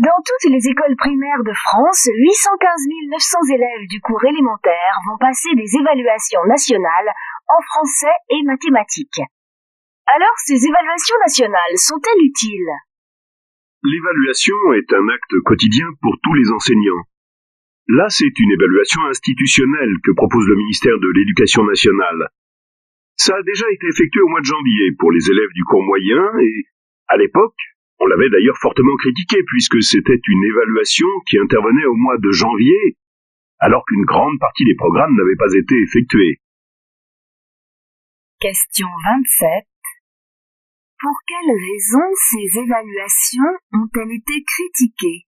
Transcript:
Dans toutes les écoles primaires de France, 815 900 élèves du cours élémentaire vont passer des évaluations nationales en français et mathématiques. Alors, ces évaluations nationales sont-elles utiles? L'évaluation est un acte quotidien pour tous les enseignants. Là, c'est une évaluation institutionnelle que propose le ministère de l'Éducation nationale. Ça a déjà été effectué au mois de janvier pour les élèves du cours moyen et, à l'époque, on l'avait d'ailleurs fortement critiqué puisque c'était une évaluation qui intervenait au mois de janvier, alors qu'une grande partie des programmes n'avaient pas été effectués. Question 27. Pour quelles raisons ces évaluations ont-elles été critiquées?